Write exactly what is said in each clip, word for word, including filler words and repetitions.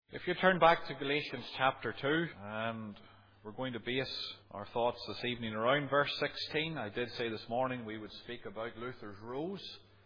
If you turn back to Galatians chapter two, and we're going to base our thoughts this evening around verse sixteen. I did say this morning we would speak about Luther's rose,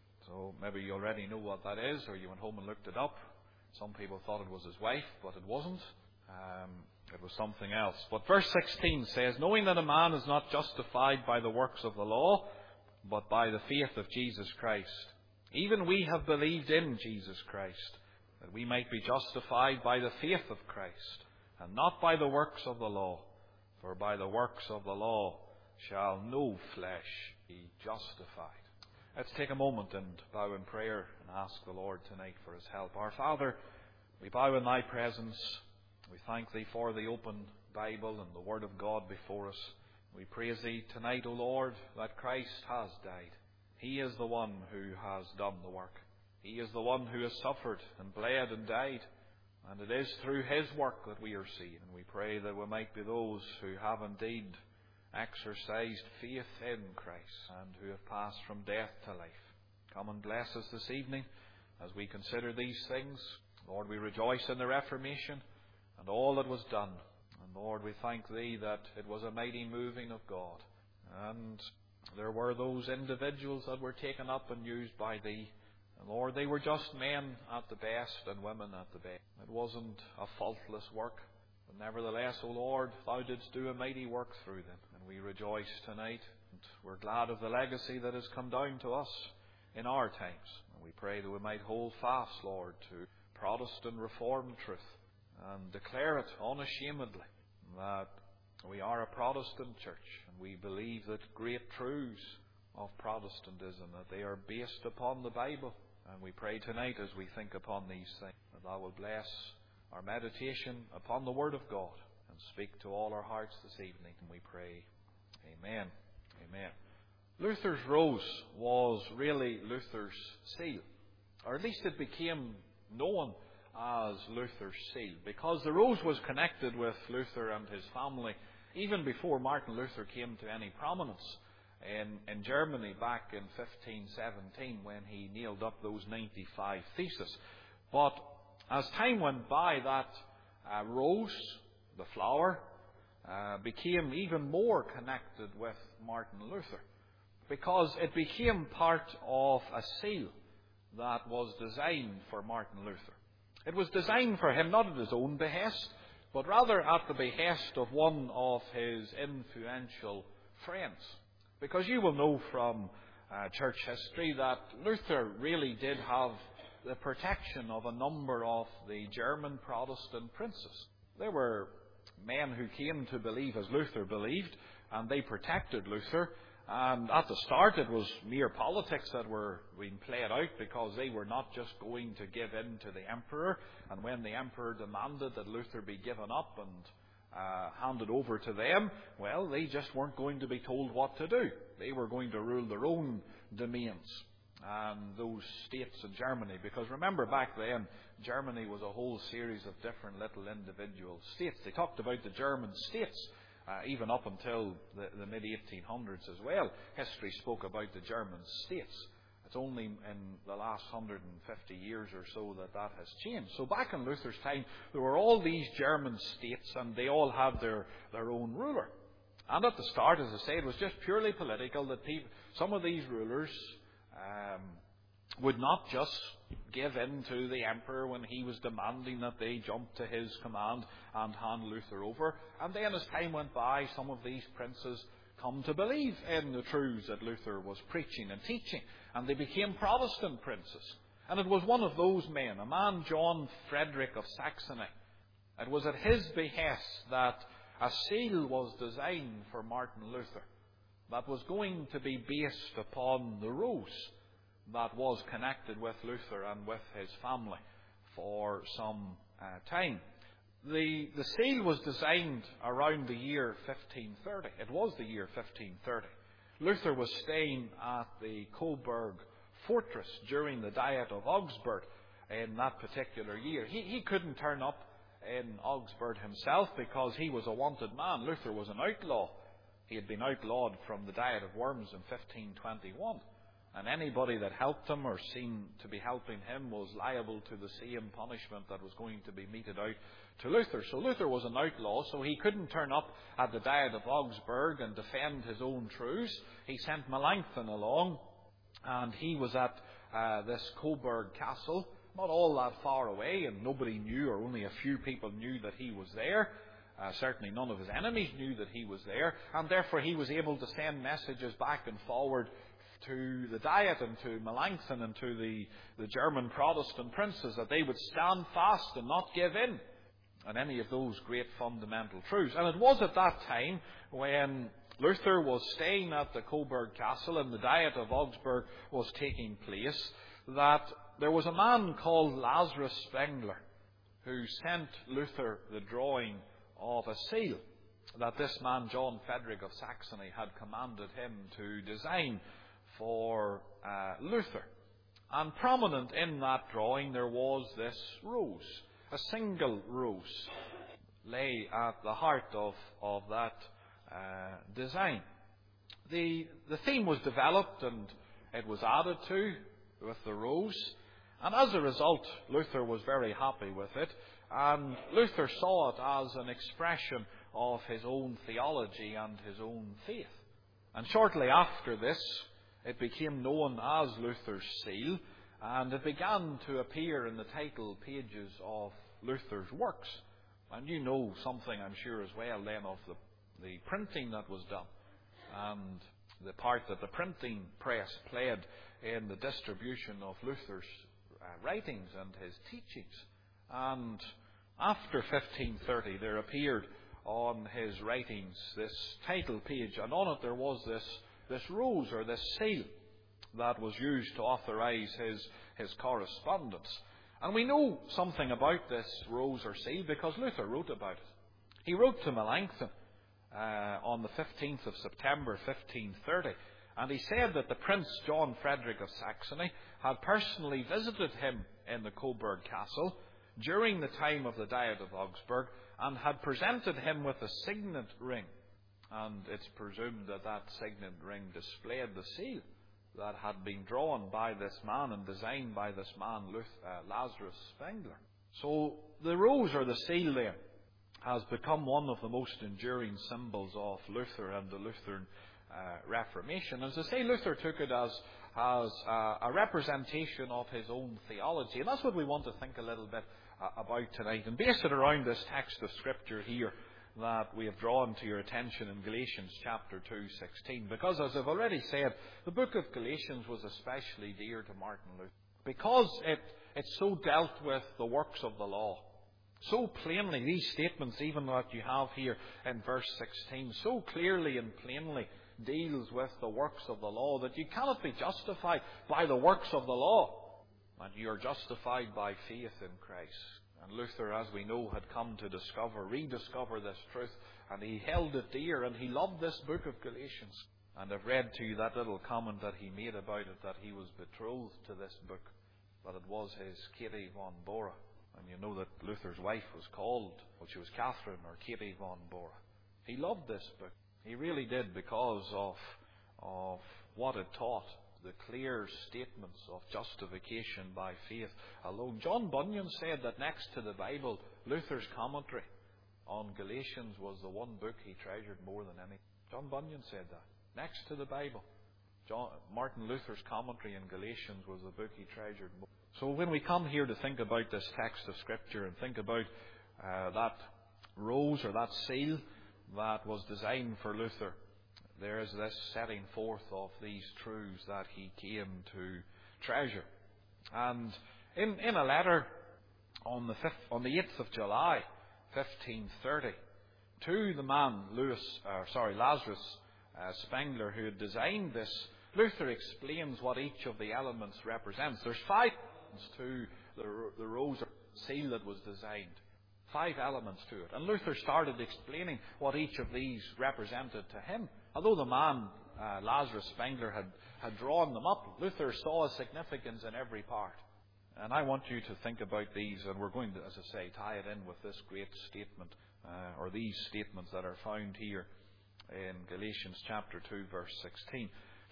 so maybe you already know what that is, or you went home and looked it up. Some people thought it was his wife, but it wasn't. Um, it was something else. But verse sixteen says, knowing that a man is not justified by the works of the law, but by the faith of Jesus Christ. Even we have believed in Jesus Christ, that we might be justified by the faith of Christ, and not by the works of the law. For by the works of the law shall no flesh be justified. Let's take a moment and bow in prayer and ask the Lord tonight for His help. Our Father, we bow in Thy presence. We thank Thee for the open Bible and the Word of God before us. We praise Thee tonight, O Lord, that Christ has died. He is the one who has done the work. He is the one who has suffered and bled and died. And it is through His work that we are seen. And we pray that we might be those who have indeed exercised faith in Christ and who have passed from death to life. Come and bless us this evening as we consider these things. Lord, we rejoice in the Reformation and all that was done. And Lord, we thank Thee that it was a mighty moving of God. And there were those individuals that were taken up and used by Thee. And Lord, they were just men at the best and women at the best. It wasn't a faultless work. But nevertheless, O Lord, Thou didst do a mighty work through them. And we rejoice tonight. And we're glad of the legacy that has come down to us in our times. And we pray that we might hold fast, Lord, to Protestant Reformed truth and declare it unashamedly that we are a Protestant church, and we believe that great truths of Protestantism, that they are based upon the Bible. And we pray tonight as we think upon these things, that Thou will bless our meditation upon the Word of God and speak to all our hearts this evening. And we pray, Amen. Amen. Luther's rose was really Luther's seal, or at least it became known as Luther's seal, because the rose was connected with Luther and his family even before Martin Luther came to any prominence in, in Germany back in fifteen seventeen when he nailed up those ninety-five theses. But as time went by, that uh, rose, the flower, uh, became even more connected with Martin Luther, because it became part of a seal that was designed for Martin Luther. It was designed for him not at his own behest, but rather at the behest of one of his influential friends. Because you will know from uh, church history that Luther really did have the protection of a number of the German Protestant princes. There were men who came to believe as Luther believed, and they protected Luther. And at the start it was mere politics that were being played out, because they were not just going to give in to the emperor. And when the emperor demanded that Luther be given up and uh, handed over to them, well, they just weren't going to be told what to do. They were going to rule their own domains and those states in Germany. Because remember, back then, Germany was a whole series of different little individual states. They talked about the German states. Uh, even up until the, the mid eighteen hundreds as well, history spoke about the German states. It's only in the last one hundred fifty years or so that that has changed. So back in Luther's time, there were all these German states, and they all had their, their own ruler. And at the start, as I say, it was just purely political, that people, some of these rulers um, would not just give in to the emperor when he was demanding that they jump to his command and hand Luther over. And then as time went by, some of these princes come to believe in the truths that Luther was preaching and teaching, and they became Protestant princes. And it was one of those men, a man John Frederick of Saxony. It was at his behest that a seal was designed for Martin Luther that was going to be based upon the rose that was connected with Luther and with his family for some uh, time. The, the seal was designed around the year fifteen thirty. It was the year fifteen thirty. Luther was staying at the Coburg fortress during the Diet of Augsburg in that particular year. He, he couldn't turn up in Augsburg himself because he was a wanted man. Luther was an outlaw. He had been outlawed from the Diet of Worms in fifteen twenty-one. And anybody that helped him or seemed to be helping him was liable to the same punishment that was going to be meted out to Luther. So Luther was an outlaw, so he couldn't turn up at the Diet of Augsburg and defend his own truths. He sent Melanchthon along, and he was at uh, this Coburg Castle, not all that far away, and nobody knew, or only a few people knew that he was there. Uh, certainly none of his enemies knew that he was there, and therefore he was able to send messages back and forward to the Diet and to Melanchthon and to the, the German Protestant princes that they would stand fast and not give in on any of those great fundamental truths. And it was at that time, when Luther was staying at the Coburg Castle and the Diet of Augsburg was taking place, that there was a man called Lazarus Spengler who sent Luther the drawing of a seal that this man John Frederick of Saxony had commanded him to design for uh, Luther. And prominent in that drawing there was this rose, a single rose, lay at the heart of, of that uh, design. The, the theme was developed and it was added to with the rose, and as a result Luther was very happy with it, and Luther saw it as an expression of his own theology and his own faith. And shortly after this it became known as Luther's seal, and it began to appear in the title pages of Luther's works. And you know something, I'm sure, as well then of the, the printing that was done, and the part that the printing press played in the distribution of Luther's uh, writings and his teachings. And after fifteen thirty there appeared on his writings this title page, and on it there was this, this rose or this seal that was used to authorise his, his correspondence. And we know something about this rose or seal because Luther wrote about it. He wrote to Melanchthon uh, on the fifteenth of September fifteen thirty, and he said that the Prince John Frederick of Saxony had personally visited him in the Coburg Castle during the time of the Diet of Augsburg and had presented him with a signet ring. And it's presumed that that signet ring displayed the seal that had been drawn by this man and designed by this man, Luther, uh, Lazarus Spengler. So the rose or the seal there has become one of the most enduring symbols of Luther and the Lutheran uh, Reformation. As I say, Luther took it as, as uh, a representation of his own theology, and that's what we want to think a little bit uh, about tonight, and base it around this text of Scripture here that we have drawn to your attention in Galatians chapter two, sixteen. Because, as I've already said, the book of Galatians was especially dear to Martin Luther, because it, it so dealt with the works of the law. So plainly, these statements, even that you have here in verse sixteen, so clearly and plainly deals with the works of the law that you cannot be justified by the works of the law. And you are justified by faith in Christ. And Luther, as we know, had come to discover, rediscover this truth, and he held it dear, and he loved this book of Galatians. And I've read to you that little comment that he made about it, that he was betrothed to this book, but it was his Katie von Bora. And you know that Luther's wife was called, well, she was Catherine or Katie von Bora. He loved this book. He really did, because of, of what it taught. The clear statements of justification by faith alone. John Bunyan said that next to the Bible, Luther's commentary on Galatians was the one book he treasured more than any. John Bunyan said that. Next to the Bible, John, Martin Luther's commentary in Galatians was the book he treasured more. So when we come here to think about this text of Scripture and think about uh, that rose or that seal that was designed for Luther, there is this setting forth of these truths that he came to treasure. And in, in a letter on the fifth, on the eighth of July, fifteen thirty, to the man Louis, uh, sorry, Lazarus uh, Spengler, who had designed this, Luther explains what each of the elements represents. There's five elements to the, the rose or seal that was designed. Five elements to it. And Luther started explaining what each of these represented to him. Although the man, uh, Lazarus Spengler, had, had drawn them up, Luther saw a significance in every part. And I want you to think about these, and we're going to, as I say, tie it in with this great statement, uh, or these statements that are found here in Galatians chapter two, verse sixteen.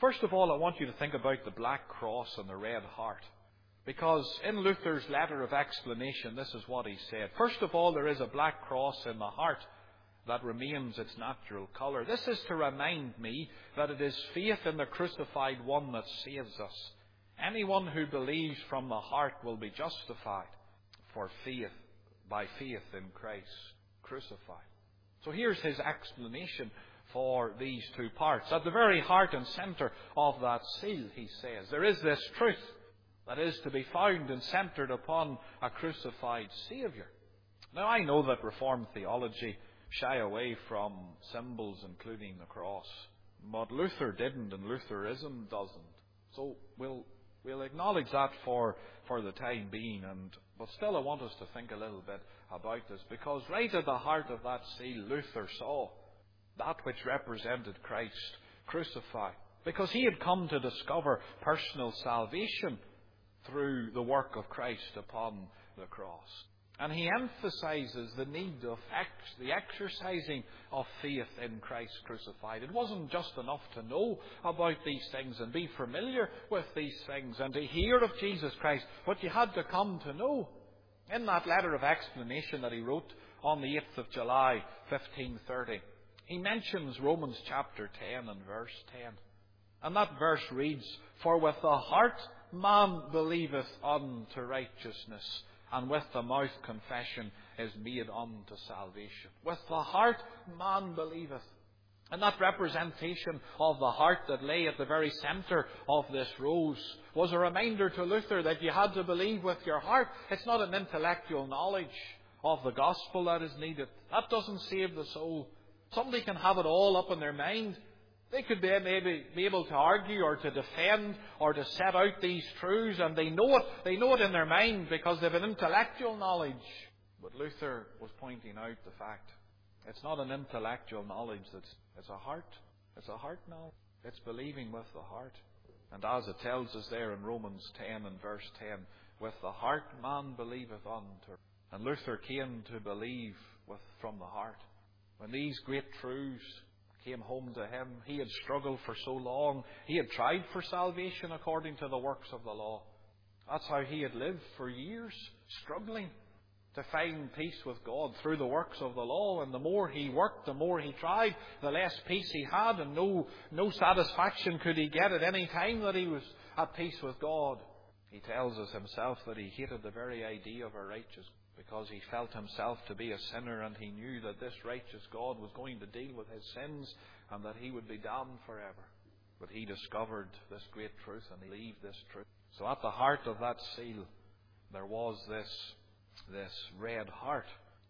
First of all, I want you to think about the black cross and the red heart. Because in Luther's letter of explanation, this is what he said. First of all, there is a black cross in the heart that remains its natural colour. This is to remind me that it is faith in the crucified one that saves us. Anyone who believes from the heart will be justified for faith, by faith in Christ crucified. So here's his explanation for these two parts. At the very heart and centre of that seal, he says, there is this truth that is to be found and centred upon a crucified Saviour. Now, I know that Reformed theology shy away from symbols including the cross, but Luther didn't and Lutheranism doesn't. So we'll we'll acknowledge that for, for the time being, and but still I want us to think a little bit about this, because right at the heart of that seal, Luther saw that which represented Christ crucified, because he had come to discover personal salvation through the work of Christ upon the cross. And he emphasizes the need of ex- the exercising of faith in Christ crucified. It wasn't just enough to know about these things and be familiar with these things and to hear of Jesus Christ, but you had to come to know. In that letter of explanation that he wrote on the eighth of July, fifteen thirty, he mentions Romans chapter ten and verse ten. And that verse reads, "For with the heart man believeth unto righteousness, and with the mouth confession is made unto salvation." With the heart man believeth. And that representation of the heart that lay at the very centre of this rose was a reminder to Luther that you had to believe with your heart. It's not an intellectual knowledge of the gospel that is needed. That doesn't save the soul. Somebody can have it all up in their mind. They could be maybe be able to argue or to defend or to set out these truths, and they know it. They know it in their mind because they have an intellectual knowledge. But Luther was pointing out the fact it's not an intellectual knowledge. That's it's a heart. It's a heart knowledge. It's believing with the heart. And as it tells us there in Romans ten and verse ten, with the heart man believeth unto. And Luther came to believe with from the heart. When these great truths came home to him, he had struggled for so long. He had tried for salvation according to the works of the law. That's how he had lived for years, struggling to find peace with God through the works of the law. And the more he worked, the more he tried, the less peace he had, and no, no satisfaction could he get at any time that he was at peace with God. He tells us himself that he hated the very idea of a righteous, because he felt himself to be a sinner, and he knew that this righteous God was going to deal with his sins and that he would be damned forever. But he discovered this great truth and he believed this truth. So at the heart of that seal there was this, this red heart,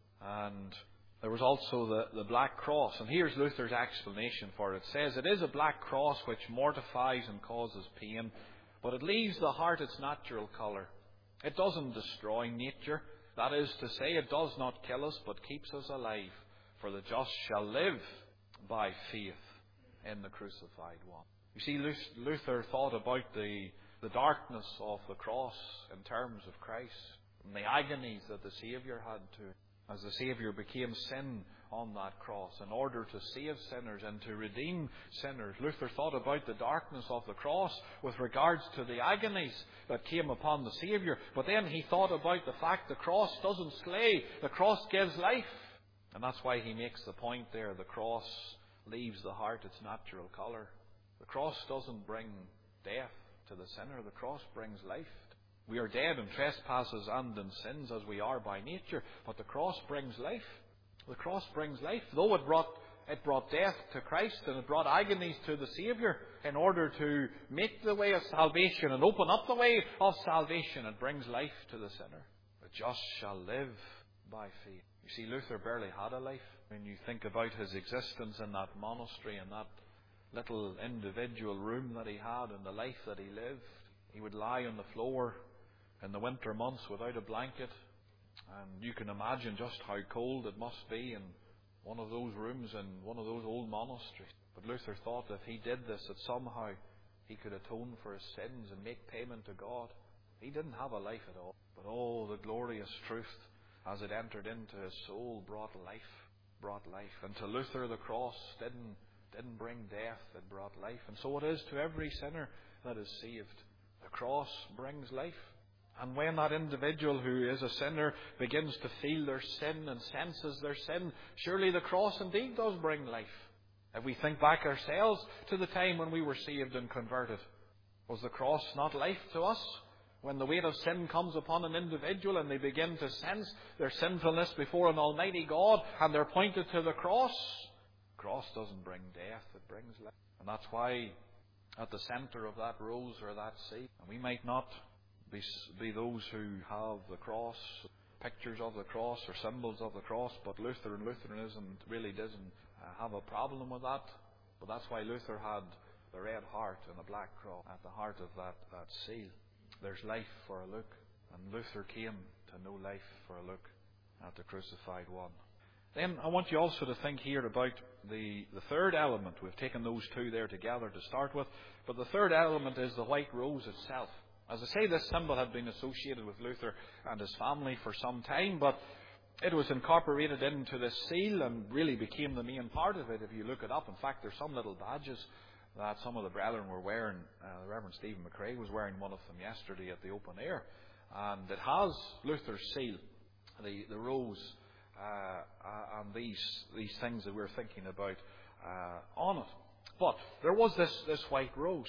and there was also the, the black cross. And here's Luther's explanation for it. It says, "It is a black cross which mortifies and causes pain, but it leaves the heart its natural colour. It doesn't destroy nature. That is to say, it does not kill us, but keeps us alive. For the just shall live by faith in the crucified one." You see, Luther thought about the, the darkness of the cross in terms of Christ, and the agonies that the Saviour had to, as the Saviour became sin on that cross in order to save sinners and to redeem sinners. Luther thought about the darkness of the cross with regards to the agonies that came upon the Saviour. But then he thought about the fact the cross doesn't slay, the cross gives life. And that's why he makes the point there, the cross leaves the heart its natural colour. The cross doesn't bring death to the sinner, the cross brings life. We are dead in trespasses and in sins as we are by nature, but the cross brings life. The cross brings life. Though it brought, it brought death to Christ and it brought agonies to the Saviour in order to make the way of salvation and open up the way of salvation, it brings life to the sinner. The just shall live by faith. You see, Luther barely had a life. When you think about his existence in that monastery and that little individual room that he had and the life that he lived, he would lie on the floor in the winter months without a blanket. And you can imagine just how cold it must be in one of those rooms in one of those old monasteries. But Luther thought if he did this, that somehow he could atone for his sins and make payment to God. He didn't have a life at all. But oh, the glorious truth as it entered into his soul brought life, brought life. And to Luther the cross didn't It didn't bring death, it brought life. And so it is to every sinner that is saved. The cross brings life. And when that individual who is a sinner begins to feel their sin and senses their sin, surely the cross indeed does bring life. If we think back ourselves to the time when we were saved and converted, was the cross not life to us? When the weight of sin comes upon an individual and they begin to sense their sinfulness before an almighty God and they're pointed to the cross, the cross doesn't bring death, it brings life. And that's why at the centre of that rose or that seed, and we might not be, be those who have the cross, pictures of the cross or symbols of the cross, but Luther and Lutheranism really doesn't uh, have a problem with that. But that's why Luther had the red heart and the black cross at the heart of that, that seal. There's life for a look, and Luther came to know life for a look at the crucified one. Then I want you also to think here about the, the third element. We've taken those two there together to start with, but the third element is the white rose itself. As I say, this symbol had been associated with Luther and his family for some time, but it was incorporated into this seal and really became the main part of it if you look it up. In fact, there's some little badges that some of the brethren were wearing. Uh, the Reverend Stephen McRae was wearing one of them yesterday at the open air. And it has Luther's seal, the, the rose, uh, and these these things that we're thinking about uh, on it. But there was this, this white rose.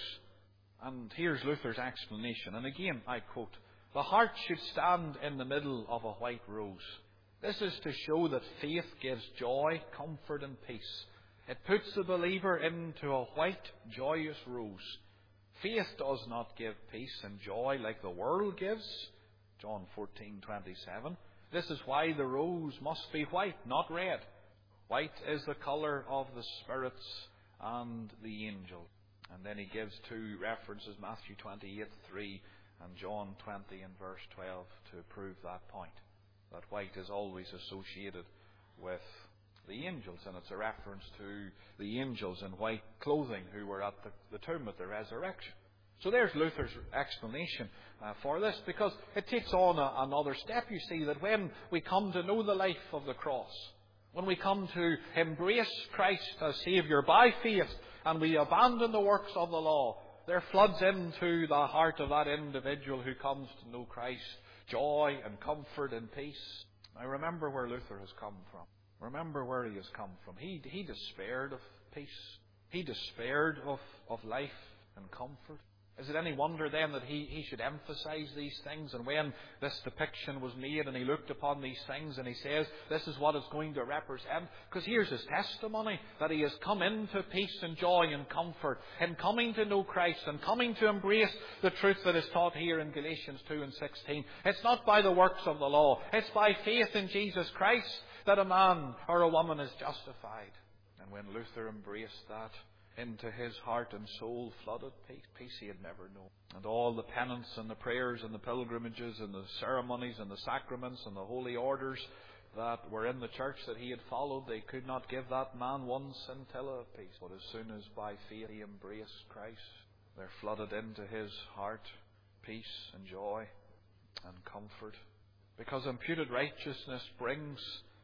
And here's Luther's explanation. And again, I quote, "The heart should stand in the middle of a white rose. This is to show that faith gives joy, comfort and peace. It puts the believer into a white, joyous rose. Faith does not give peace and joy like the world gives." John fourteen twenty-seven. "This is why the rose must be white, not red. White is the colour of the spirits and the angels." And then he gives two references, Matthew twenty-eight three and John twenty and verse twelve, to prove that point. That white is always associated with the angels, and it's a reference to the angels in white clothing who were at the, the tomb at the resurrection. So there's Luther's explanation uh, for this, because it takes on a, another step, you see, that when we come to know the life of the cross, when we come to embrace Christ as Saviour by faith, and we abandon the works of the law, there floods into the heart of that individual who comes to know Christ joy and comfort and peace. Now remember where Luther has come from. Remember where he has come from. He, he despaired of peace. He despaired of, of life and comfort. Is it any wonder then that he, he should emphasize these things? And when this depiction was made and he looked upon these things and he says, this is what it's going to represent. Because here's his testimony, that he has come into peace and joy and comfort in coming to know Christ and coming to embrace the truth that is taught here in Galatians two and sixteen. It's not by the works of the law. It's by faith in Jesus Christ that a man or a woman is justified. And when Luther embraced that, into his heart and soul flooded peace, peace he had never known. And all the penance and the prayers and the pilgrimages and the ceremonies and the sacraments and the holy orders that were in the church that he had followed, they could not give that man one scintilla of peace. But as soon as by faith he embraced Christ, there flooded into his heart peace and joy and comfort. Because imputed righteousness brings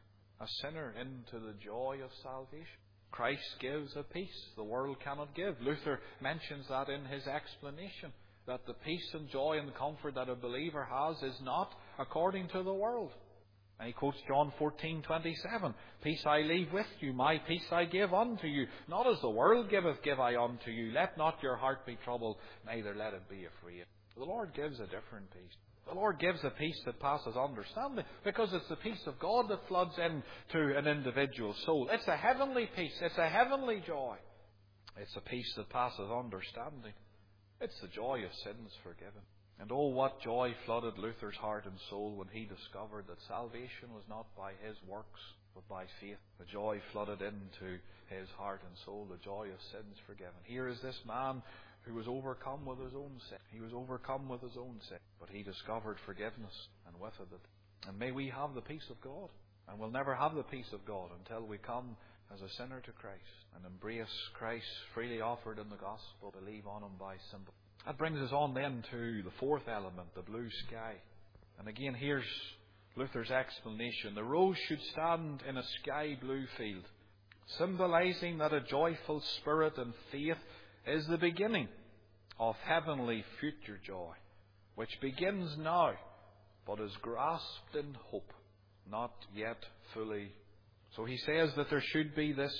a sinner into the joy of salvation. Christ gives a peace the world cannot give. Luther mentions that in his explanation, that the peace and joy and comfort that a believer has is not according to the world. And he quotes John fourteen twenty-seven, "Peace I leave with you, my peace I give unto you. Not as the world giveth give I unto you. Let not your heart be troubled, neither let it be afraid." The Lord gives a different peace. The Lord gives a peace that passes understanding, because it's the peace of God that floods into an individual's soul. It's a heavenly peace. It's a heavenly joy. It's a peace that passes understanding. It's the joy of sins forgiven. And oh, what joy flooded Luther's heart and soul when he discovered that salvation was not by his works, but by faith. The joy flooded into his heart and soul, the joy of sins forgiven. Here is this man who was overcome with his own sin. He was overcome with his own sin. But he discovered forgiveness, and with it. And may we have the peace of God. And we'll never have the peace of God until we come as a sinner to Christ and embrace Christ freely offered in the gospel, believe on him by symbol. That brings us on then to the fourth element, the blue sky. And again, here's Luther's explanation. The rose should stand in a sky blue field. symbolizing that a joyful spirit and faith is the beginning of heavenly future joy, which begins now, but is grasped in hope, not yet fully. So he says that there should be this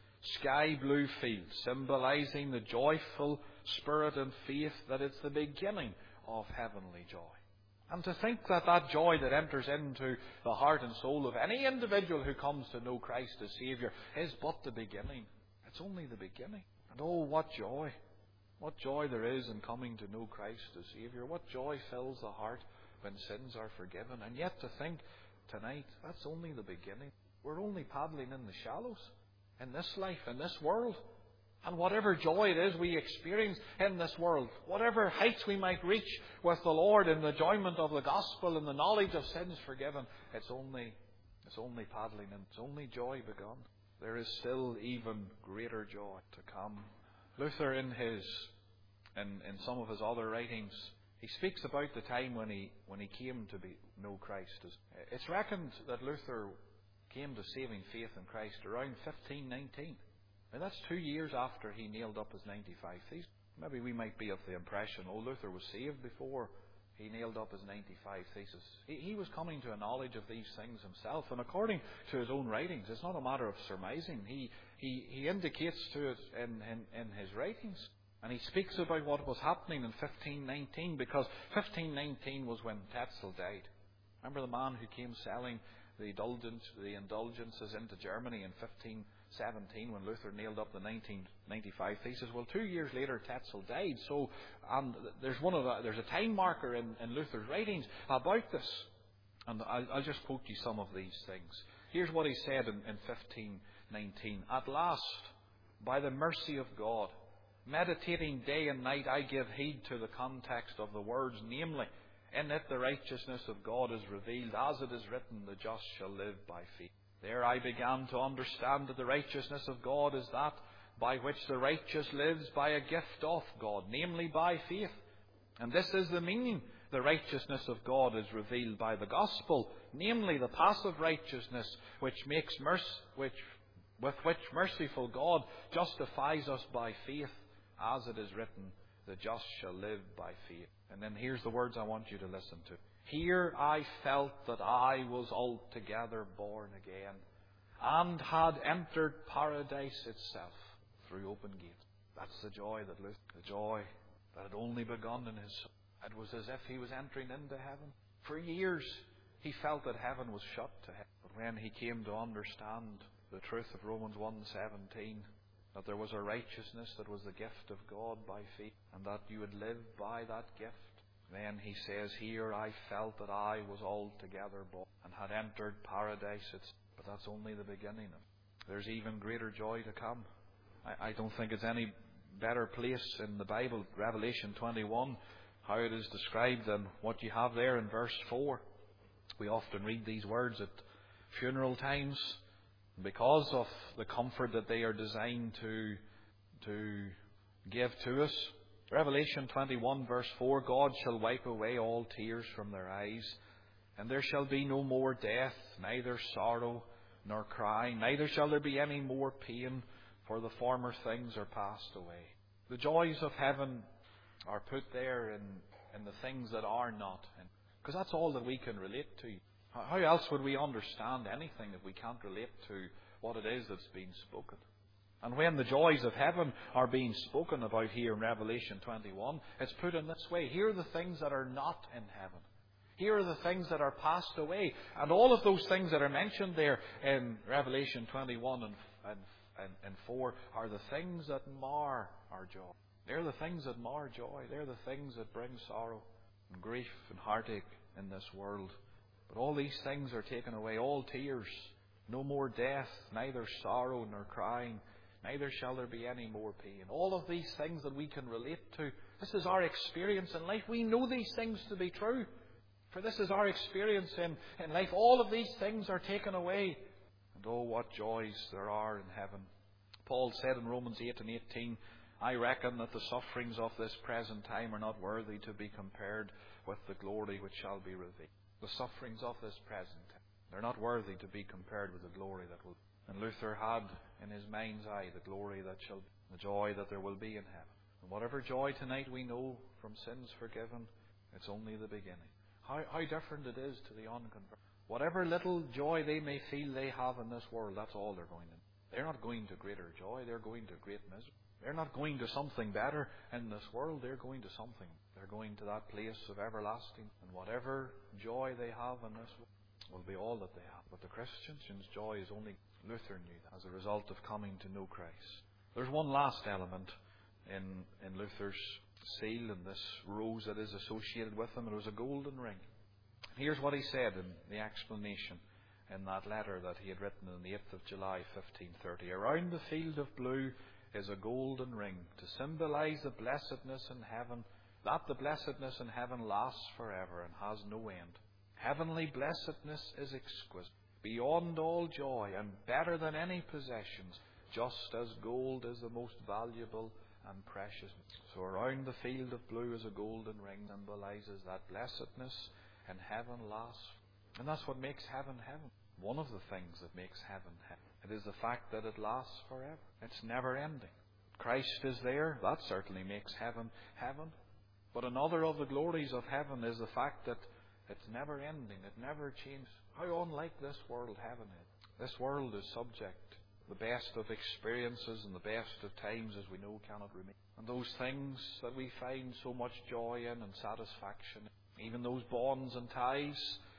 sky blue field, symbolizing the joyful spirit and faith that it's the beginning of heavenly joy. And to think that that joy that enters into the heart and soul of any individual who comes to know Christ as Saviour is but the beginning. It's only the beginning. And oh, what joy. What joy there is in coming to know Christ as Saviour. What joy fills the heart when sins are forgiven. And yet to think tonight, that's only the beginning. We're only paddling in the shallows in this life, in this world. And whatever joy it is we experience in this world, whatever heights we might reach with the Lord in the enjoyment of the gospel and the knowledge of sins forgiven, it's only, it's only paddling and it's only joy begun. There is still even greater joy to come. Luther, in his, in, in some of his other writings, he speaks about the time when he when he came to be know Christ. It's reckoned that Luther came to saving faith in Christ around fifteen nineteen. Now that's two years after he nailed up his ninety-five theses. Maybe we might be of the impression, oh, Luther was saved before he nailed up his ninety-five theses. He, he was coming to a knowledge of these things himself, and according to his own writings, it's not a matter of surmising. He he, he indicates to it in, in, in his writings. And he speaks about what was happening in fifteen nineteen, because fifteen nineteen was when Tetzel died. Remember the man who came selling the indulgence, the indulgences into Germany in fifteen seventeen when Luther nailed up the nineteen ninety-five thesis? Well, two years later Tetzel died. So, and there's one of the, there's a time marker in, in Luther's writings about this, and I'll, I'll just quote you some of these things. Here's what he said in, in fifteen nineteen: "At last, by the mercy of God, meditating day and night, I give heed to the context of the words, namely, in it the righteousness of God is revealed, as it is written, the just shall live by faith. There I began to understand that the righteousness of God is that by which the righteous lives by a gift of God, namely by faith. And this is the meaning. The righteousness of God is revealed by the gospel, namely the passive righteousness which makes mercy, which, with which merciful God justifies us by faith, as it is written, the just shall live by faith." And then here's the words I want you to listen to. "Here I felt that I was altogether born again, and had entered paradise itself through open gates." That's the joy that Luther, the joy that had only begun in his soul. It was as if he was entering into heaven. For years he felt that heaven was shut to him. But when he came to understand the truth of Romans one seventeen, that there was a righteousness that was the gift of God by faith, and that you would live by that gift, then he says, "Here I felt that I was altogether born, and had entered paradise." It's, but that's only the beginning. There's even greater joy to come. I, I don't think it's any better place in the Bible, Revelation twenty-one, how it is described than what you have there in verse four. We often read these words at funeral times, because of the comfort that they are designed to, to give to us. Revelation twenty-one verse four, "God shall wipe away all tears from their eyes, and there shall be no more death, neither sorrow nor crying, neither shall there be any more pain, for the former things are passed away." The joys of heaven are put there in, in the things that are not, because that's all that we can relate to. How else would we understand anything if we can't relate to what it is that's being spoken? And when the joys of heaven are being spoken about here in Revelation twenty-one, it's put in this way. Here are the things that are not in heaven. Here are the things that are passed away. And all of those things that are mentioned there in Revelation twenty-one and, and, and, and four are the things that mar our joy. They're the things that mar joy. They're the things that bring sorrow and grief and heartache in this world. But all these things are taken away, all tears, no more death, neither sorrow nor crying, neither shall there be any more pain. All of these things that we can relate to, this is our experience in life. We know these things to be true, for this is our experience in, in life. All of these things are taken away. And oh, what joys there are in heaven. Paul said in Romans eight and eighteen, "I reckon that the sufferings of this present time are not worthy to be compared with the glory which shall be revealed." The sufferings of this present time, they're not worthy to be compared with the glory that will. And Luther had in his mind's eye the glory that shall, the joy that there will be in heaven. And whatever joy tonight we know from sins forgiven, it's only the beginning. How, how different it is to the unconverted. Whatever little joy they may feel they have in this world, that's all they're going to. They're not going to greater joy, they're going to great misery. They're not going to something better in this world, they're going to something. They're going to that place of everlasting. And whatever joy they have in this world will be all that they have. But the Christian's joy is only, Luther knew that, as a result of coming to know Christ. There's one last element in, in Luther's seal and this rose that is associated with him. It was a golden ring. Here's what he said in the explanation in that letter that he had written on the eighth of July fifteen thirty. Around the field of blue is a golden ring to symbolize the blessedness in heaven, that the blessedness in heaven lasts forever and has no end. Heavenly blessedness is exquisite, beyond all joy, and better than any possessions, just as gold is the most valuable and precious. So around the field of blue is a golden ring, symbolizes that blessedness in heaven lasts. And that's what makes heaven heaven. One of the things that makes heaven heaven. It is the fact that it lasts forever. It's never ending. Christ is there. That certainly makes heaven heaven. But another of the glories of heaven is the fact that it's never ending. It never changes. How unlike this world heaven is. This world is subject. The best of experiences and the best of times, as we know, cannot remain. And those things that we find so much joy in and satisfaction, even those bonds and ties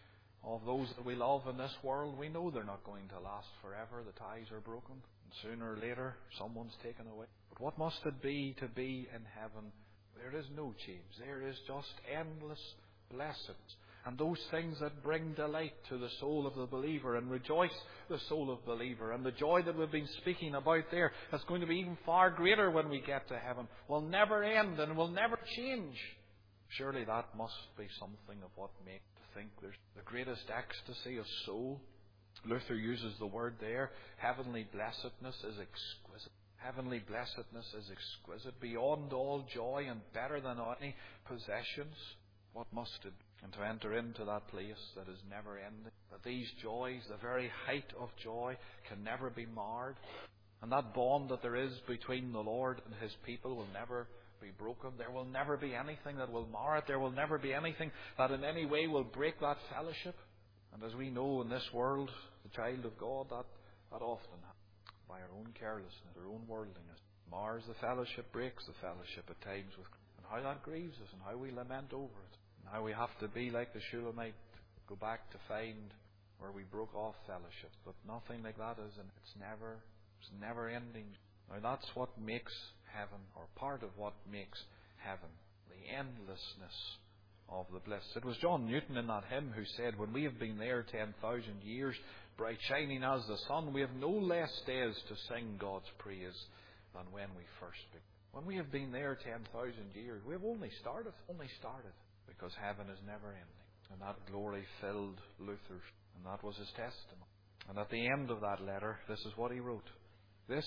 of those that we love in this world, we know they're not going to last forever. The ties are broken. And sooner or later, someone's taken away. But what must it be to be in heaven? There is no change. There is just endless blessings. And those things that bring delight to the soul of the believer and rejoice the soul of the believer. And the joy that we've been speaking about there, that's going to be even far greater when we get to heaven, will never end and will never change. Surely that must be something of what makes to think there's the greatest ecstasy of soul. Luther uses the word there. Heavenly blessedness is exquisite. Heavenly blessedness is exquisite, beyond all joy and better than any possessions. What must it be? And to enter into that place that is never ending. That these joys, the very height of joy, can never be marred. And that bond that there is between the Lord and His people will never be broken. There will never be anything that will mar it. There will never be anything that in any way will break that fellowship. And as we know in this world, the child of God, that, that often happens by our own carelessness, our own worldliness. Mars the fellowship, breaks the fellowship at times with God. And how that grieves us and how we lament over it. And how we have to be like the Shulamite, go back to find where we broke off fellowship. But nothing like that is, and it's never, it's never ending. Now that's what makes heaven, or part of what makes heaven, the endlessness of the bliss. It was John Newton in that hymn who said, when we have been there ten thousand years, bright shining as the sun, we have no less days to sing God's praise than when we first began. When we have been there ten thousand years, we have only started, only started, because heaven is never ending. And that glory filled Luther, and that was his testimony. And at the end of that letter, this is what he wrote. This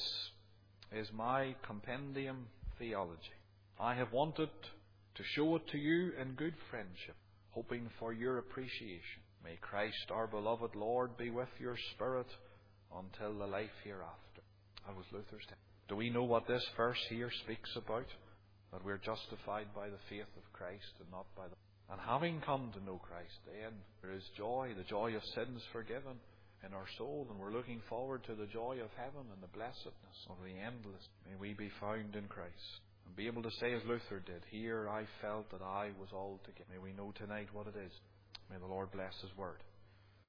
is my compendium theology. I have wanted to show it to you in good friendship, hoping for your appreciation. May Christ our beloved Lord be with your spirit until the life hereafter. That was Luther's testimony. Do we know what this verse here speaks about? That we're justified by the faith of Christ and not by the... And having come to know Christ, then there is joy, the joy of sins forgiven in our soul, and we're looking forward to the joy of heaven and the blessedness of the endless. May we be found in Christ and be able to say as Luther did, here I felt that I was altogether. May we know tonight what it is. May the Lord bless His word.